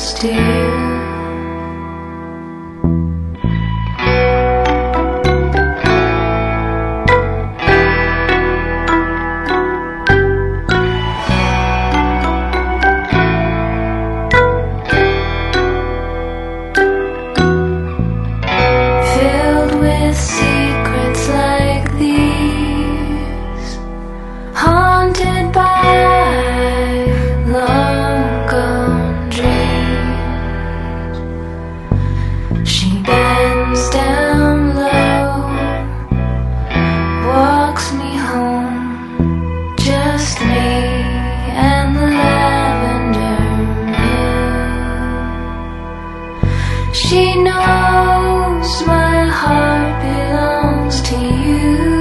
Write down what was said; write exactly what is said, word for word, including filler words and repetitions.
still. Filled with secrets like these, haunted by long gone dreams. She bends down low, walks me home, just me and the lavender moon. She knows my heart belongs to you.